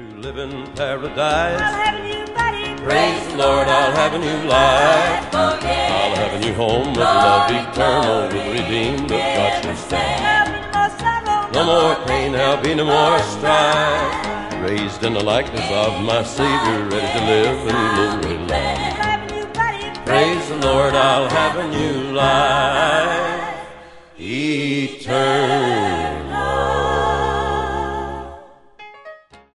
to live in paradise. I'll have a new body. Praise the Lord, I'll have a new life. I'll have a new home of love eternal with redeemed of God's stand. No more pain, there'll be no more strife. Raised in the likeness of my Savior, ready to live in glory life. Praise the Lord, I'll have a new life.